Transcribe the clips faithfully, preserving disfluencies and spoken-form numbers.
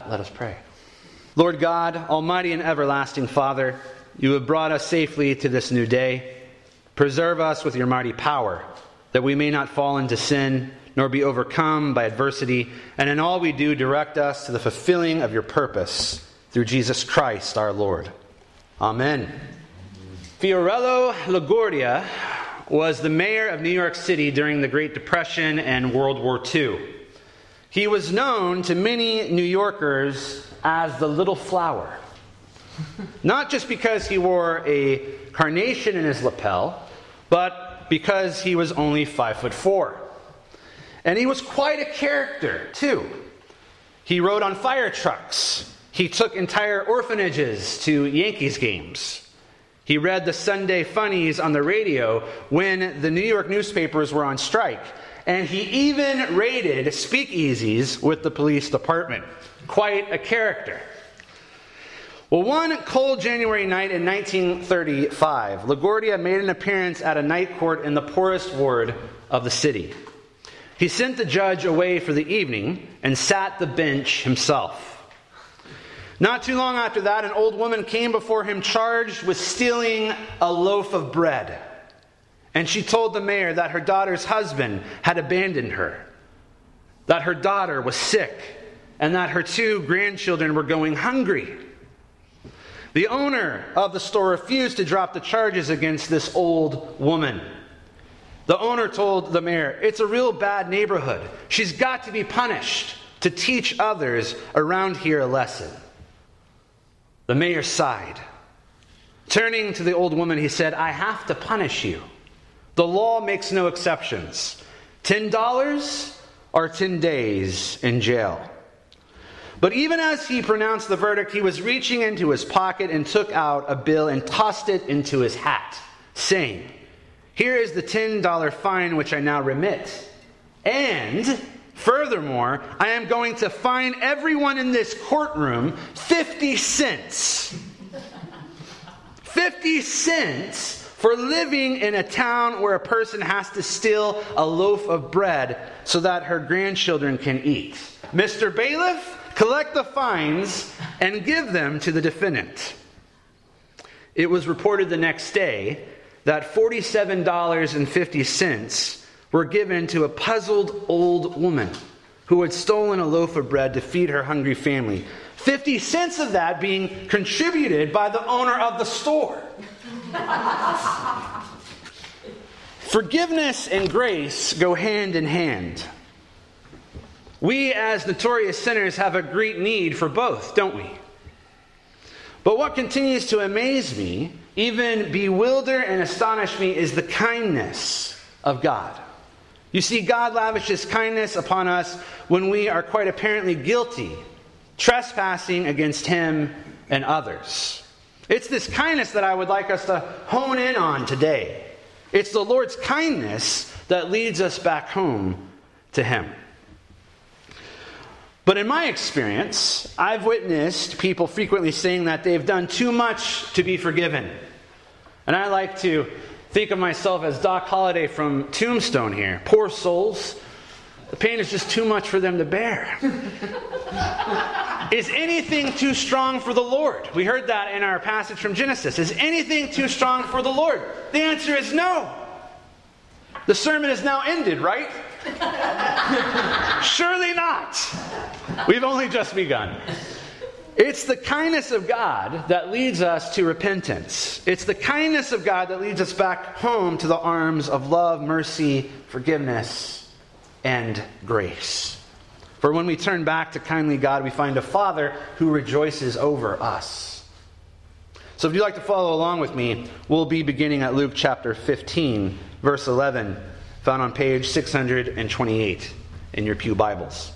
that, let us pray. Lord God, almighty and everlasting Father, you have brought us safely to this new day. Preserve us with your mighty power, that we may not fall into sin, nor be overcome by adversity, and in all we do, direct us to the fulfilling of your purpose, through Jesus Christ our Lord. Amen. Fiorello LaGuardia was the mayor of New York City during the Great Depression and World War Two. He was known to many New Yorkers as the Little Flower. Not just because he wore a carnation in his lapel, but because he was only five foot four. And he was quite a character, too. He rode on fire trucks. He took entire orphanages to Yankees games. He read the Sunday funnies on the radio when the New York newspapers were on strike. And he even raided speakeasies with the police department. Quite a character. Well, one cold January night in nineteen thirty-five, LaGuardia made an appearance at a night court in the poorest ward of the city. He sent the judge away for the evening and sat the bench himself. Not too long after that, an old woman came before him charged with stealing a loaf of bread. And she told the mayor that her daughter's husband had abandoned her, that her daughter was sick, and that her two grandchildren were going hungry. The owner of the store refused to drop the charges against this old woman. The owner told the mayor, "It's a real bad neighborhood. She's got to be punished to teach others around here a lesson." The mayor sighed. Turning to the old woman, he said, "I have to punish you. The law makes no exceptions. Ten dollars or ten days in jail." But even as he pronounced the verdict, he was reaching into his pocket and took out a bill and tossed it into his hat, saying, "Here is the ten dollar fine which I now remit. And, furthermore, I am going to fine everyone in this courtroom fifty cents. fifty cents for living in a town where a person has to steal a loaf of bread so that her grandchildren can eat. Mister Bailiff, collect the fines and give them to the defendant." It was reported the next day that forty-seven dollars and fifty cents were given to a puzzled old woman who had stolen a loaf of bread to feed her hungry family. fifty cents of that being contributed by the owner of the store. Forgiveness and grace go hand in hand. We as notorious sinners have a great need for both, don't we? But what continues to amaze me, even bewilder and astonish me, is the kindness of God. You see, God lavishes kindness upon us when we are quite apparently guilty, trespassing against Him and others. It's this kindness that I would like us to hone in on today. It's the Lord's kindness that leads us back home to Him. But in my experience, I've witnessed people frequently saying that they've done too much to be forgiven. And I like to think of myself as Doc Holliday from Tombstone here. Poor souls. The pain is just too much for them to bear. Is anything too strong for the Lord? We heard that in our passage from Genesis. Is anything too strong for the Lord? The answer is no. The sermon is now ended, right? Surely not. We've only just begun. It's the kindness of God that leads us to repentance. It's the kindness of God that leads us back home to the arms of love, mercy, forgiveness, and grace. For when we turn back to kindly God, we find a Father who rejoices over us. So if you'd like to follow along with me, we'll be beginning at Luke chapter fifteen, verse eleven, found on page six hundred twenty-eight in your pew Bibles.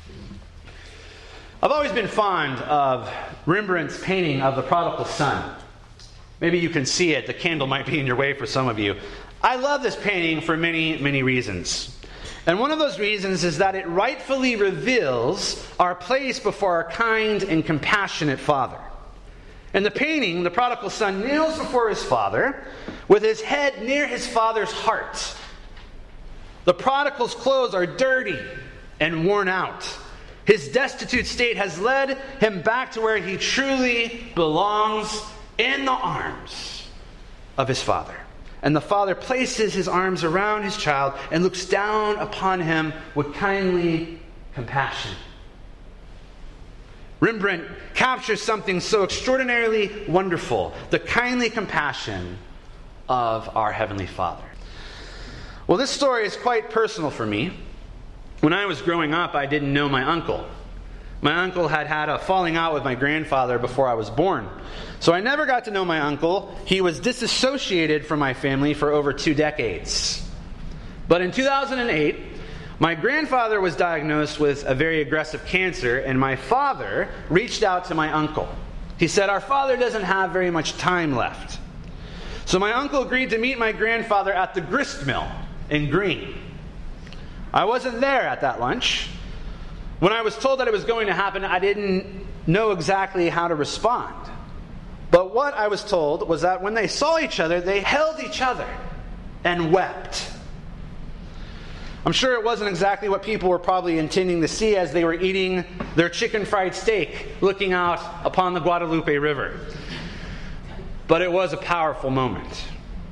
I've always been fond of Rembrandt's painting of the prodigal son. Maybe you can see it. The candle might be in your way for some of you. I love this painting for many, many reasons. And one of those reasons is that it rightfully reveals our place before our kind and compassionate Father. In the painting, the prodigal son kneels before his father with his head near his father's heart. The prodigal's clothes are dirty and worn out. His destitute state has led him back to where he truly belongs, in the arms of his Father. And the Father places his arms around his child and looks down upon him with kindly compassion. Rembrandt captures something so extraordinarily wonderful, the kindly compassion of our Heavenly Father. Well, this story is quite personal for me. When I was growing up, I didn't know my uncle. My uncle had had a falling out with my grandfather before I was born. So I never got to know my uncle. He was disassociated from my family for over two decades. But in two thousand eight, my grandfather was diagnosed with a very aggressive cancer, and my father reached out to my uncle. He said, "Our father doesn't have very much time left." So my uncle agreed to meet my grandfather at the grist mill in Green. I wasn't there at that lunch. When I was told that it was going to happen, I didn't know exactly how to respond. But what I was told was that when they saw each other, they held each other and wept. I'm sure it wasn't exactly what people were probably intending to see as they were eating their chicken fried steak, looking out upon the Guadalupe River. But it was a powerful moment.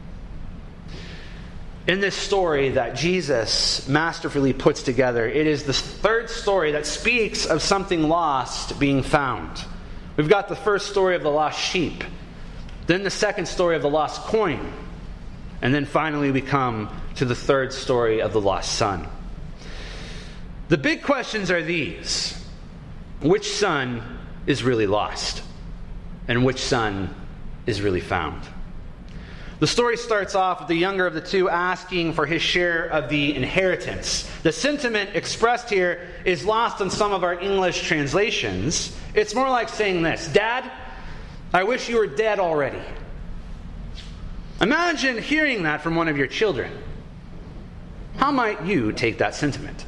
In this story that Jesus masterfully puts together, it is the third story that speaks of something lost being found. We've got the first story of the lost sheep, then the second story of the lost coin, and then finally we come to the third story of the lost son. The big questions are these: which son is really lost? And which son is really found? The story starts off with the younger of the two asking for his share of the inheritance. The sentiment expressed here is lost in some of our English translations. It's more like saying this: "Dad, I wish you were dead already." Imagine hearing that from one of your children. How might you take that sentiment?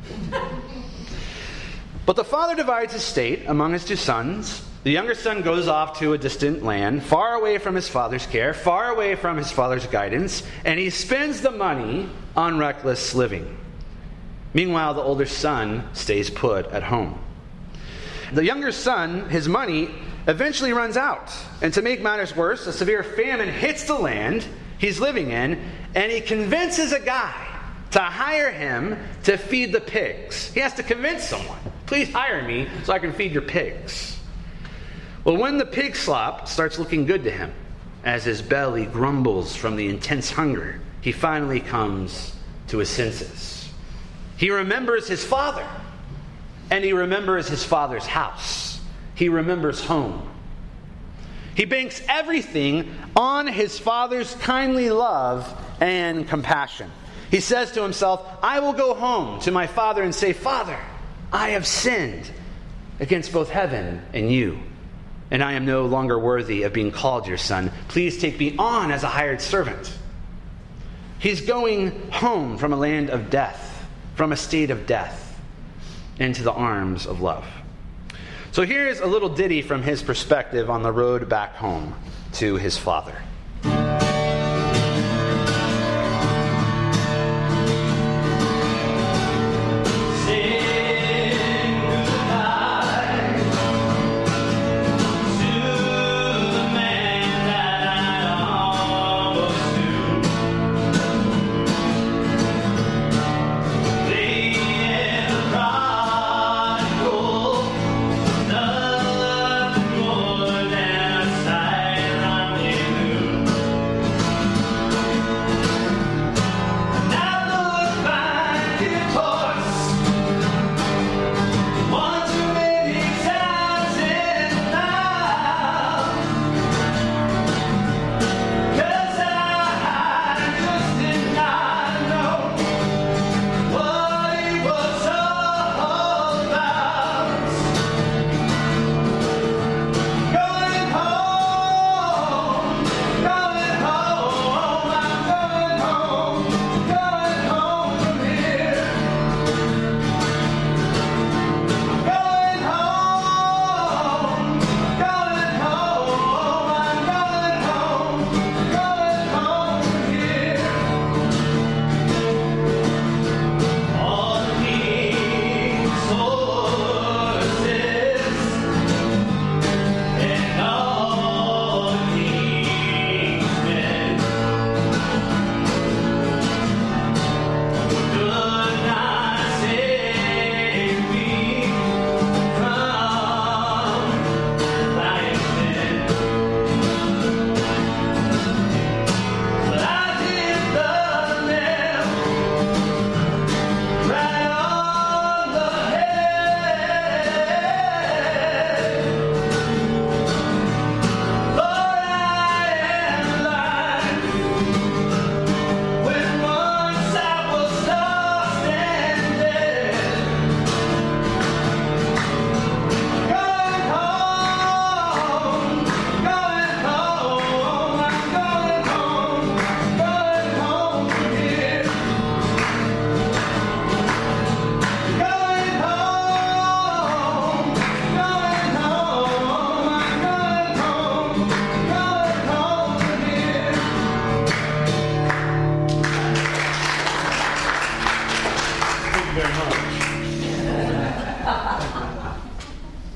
But the father divides his estate among his two sons. The younger son goes off to a distant land, far away from his father's care, far away from his father's guidance, and he spends the money on reckless living. Meanwhile, the older son stays put at home. The younger son, his money, eventually runs out. And to make matters worse, a severe famine hits the land he's living in, and he convinces a guy to hire him to feed the pigs. He has to convince someone, "Please hire me so I can feed your pigs." Well, when the pig slop starts looking good to him, as his belly grumbles from the intense hunger, he finally comes to his senses. He remembers his father, and he remembers his father's house. He remembers home. He banks everything on his father's kindly love and compassion. He says to himself, "I will go home to my father and say, 'Father, I have sinned against both heaven and you, and I am no longer worthy of being called your son. Please take me on as a hired servant.'" He's going home from a land of death, from a state of death, into the arms of love. So here's a little ditty from his perspective on the road back home to his father.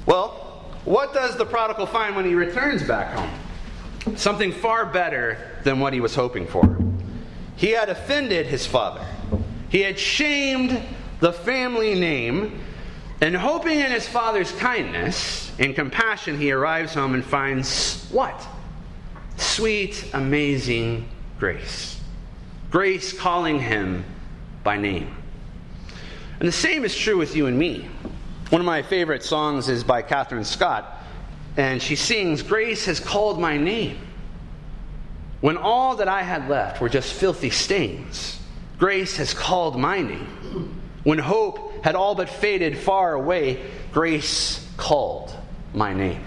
Well, what does the prodigal find when he returns back home? Something far better than what he was hoping for. He had offended his father. He had shamed the family name, and hoping in his father's kindness and compassion, he arrives home and finds what? Sweet, amazing grace. Grace calling him by name. And the same is true with you and me. One of my favorite songs is by Catherine Scott, and she sings, "Grace has called my name. When all that I had left were just filthy stains, grace has called my name. When hope had all but faded far away, grace called my name."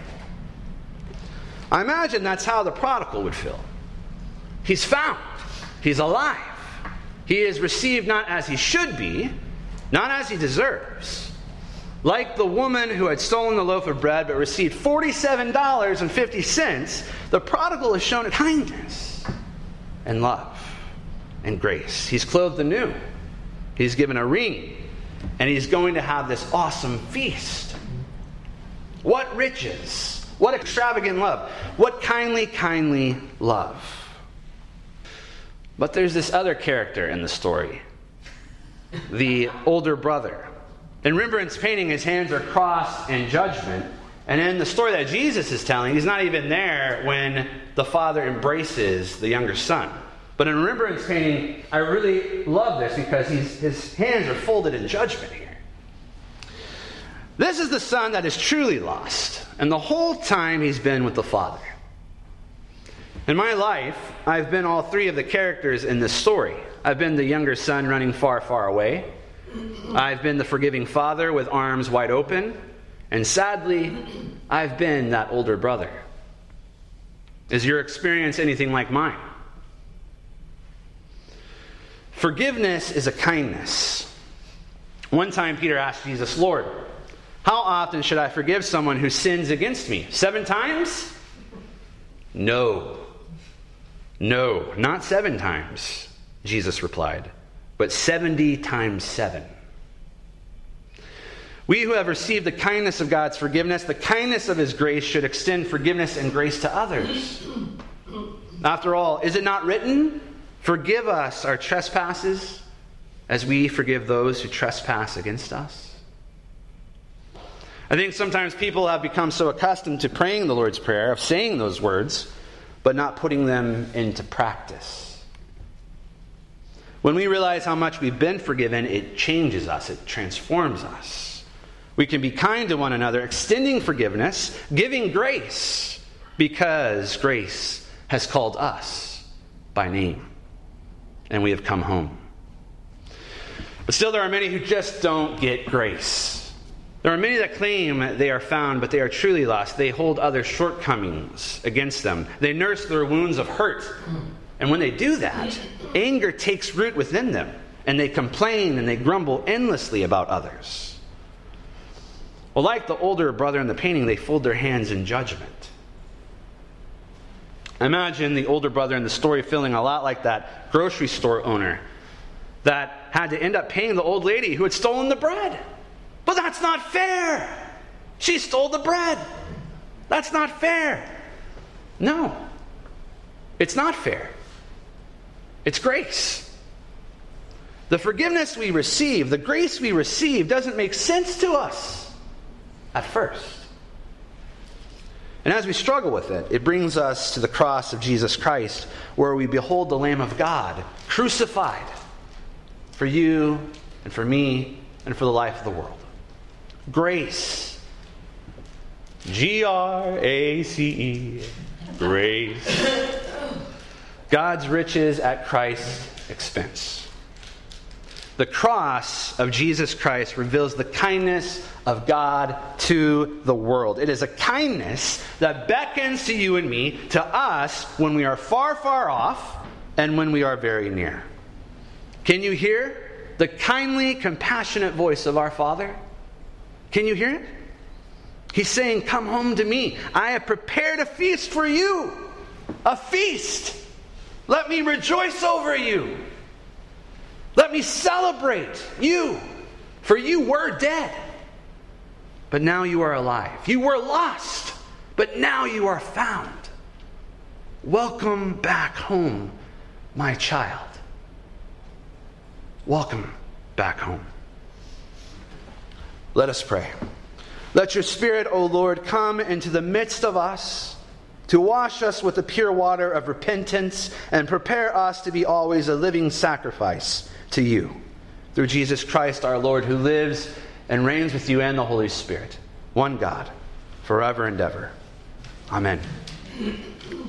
I imagine that's how the prodigal would feel. He's found. He's alive. He is received not as he should be, not as he deserves. Like the woman who had stolen the loaf of bread but received forty-seven dollars and fifty cents, the prodigal is shown kindness and love and grace. He's clothed anew. He's given a ring. And he's going to have this awesome feast. What riches! What extravagant love! What kindly, kindly love! But there's this other character in the story. The older brother. In Rembrandt's painting, his hands are crossed in judgment. And in the story that Jesus is telling, he's not even there when the father embraces the younger son. But in Rembrandt's painting, I really love this because he's, his hands are folded in judgment here. This is the son that is truly lost. And the whole time he's been with the father. In my life, I've been all three of the characters in this story. I've been the younger son running far, far away. I've been the forgiving father with arms wide open. And sadly, I've been that older brother. Is your experience anything like mine? Forgiveness is a kindness. One time Peter asked Jesus, "Lord, how often should I forgive someone who sins against me? Seven times?" No. No, not seven times, Jesus replied, but seventy times seven. We who have received the kindness of God's forgiveness, the kindness of His grace, should extend forgiveness and grace to others. After all, is it not written, "Forgive us our trespasses as we forgive those who trespass against us"? I think sometimes people have become so accustomed to praying the Lord's Prayer, of saying those words, but not putting them into practice. When we realize how much we've been forgiven, it changes us, it transforms us. We can be kind to one another, extending forgiveness, giving grace, because grace has called us by name, and we have come home. But still, there are many who just don't get grace. There are many that claim they are found, but they are truly lost. They hold others' shortcomings against them. They nurse their wounds of hurt. And when they do that, anger takes root within them, and they complain and they grumble endlessly about others. Well, like the older brother in the painting, they fold their hands in judgment. Imagine the older brother in the story feeling a lot like that grocery store owner that had to end up paying the old lady who had stolen the bread. But that's not fair. She stole the bread. That's not fair. No, it's not fair. It's grace. The forgiveness we receive, the grace we receive, doesn't make sense to us at first. And as we struggle with it, it brings us to the cross of Jesus Christ, where we behold the Lamb of God crucified for you and for me and for the life of the world. Grace. G R A C E. Grace. God's riches at Christ's expense. The cross of Jesus Christ reveals the kindness of God to the world. It is a kindness that beckons to you and me, to us, when we are far, far off and when we are very near. Can you hear the kindly, compassionate voice of our Father? Can you hear it? He's saying, "Come home to me. I have prepared a feast for you. A feast. Let me rejoice over you. Let me celebrate you. For you were dead, but now you are alive. You were lost, but now you are found. Welcome back home, my child. Welcome back home. Let us pray. Let your Spirit, O Lord, come into the midst of us to wash us with the pure water of repentance and prepare us to be always a living sacrifice to you. Through Jesus Christ our Lord, who lives and reigns with you and the Holy Spirit, one God, forever and ever. Amen.